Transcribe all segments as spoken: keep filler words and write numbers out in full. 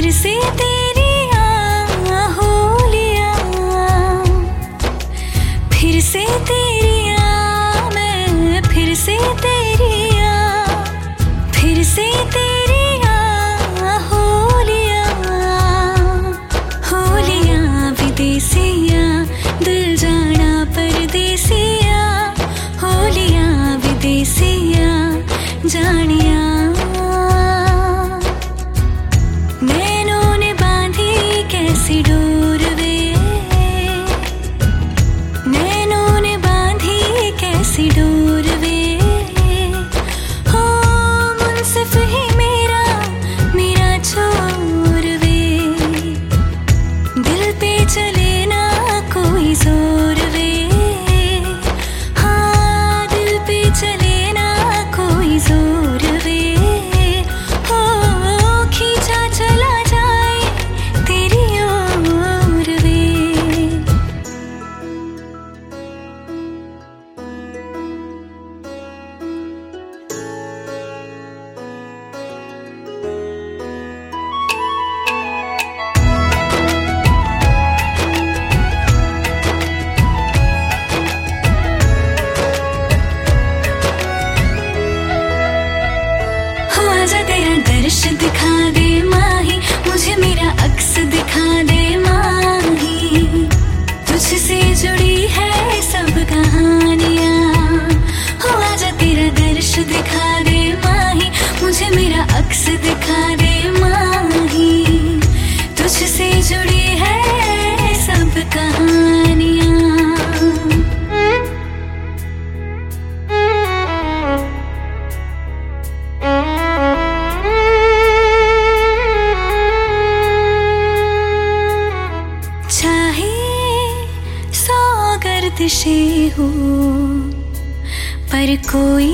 फिर से तेरी होलियां, फिर से तेरी मैं, फिर से तेरी फिर से तेरी होलियां, होलियां विदेसिया दिल जाना परदेसिया, होलियां विदेसिया जानिया। नैनों ने बांधी कैसी डोर वे, नैनों ने बांधी कैसी डोर वे, हो मुनसिफ ही मेरा मेरा छोर वे, दिल पे चले ना कोई जोर वे, हाँ दिल पे चले ना कोई जोर वे, हो खींचा चला जाए तेरी ओर वे। आजा तेरा दर्श दिखा दे माही, मुझे मेरा अक्स दिखा दे माही, तुझसे जुड़ी है सब कहानियां। हो आजा तेरा दर्श दिखा दे माही, मुझे मेरा अक्स दिखा दे माही, तुझसे जुड़ी है सब कहानियां। चाहे सौ गर्दिशें हो पर कोई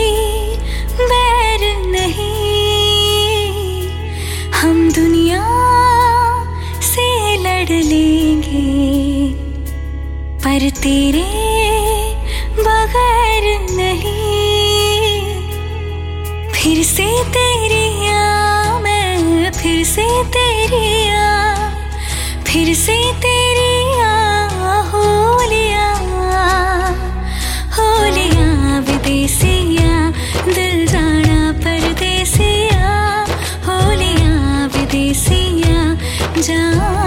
बैर नहीं, हम दुनिया से लड़ लेंगे पर तेरे बगैर नहीं। फिर से तेरी मैं, फिर से तेरी फिर से तेरी होलियां, होलियां विदेसिया दिल जाना परदेसिया, होलियां विदेसिया जा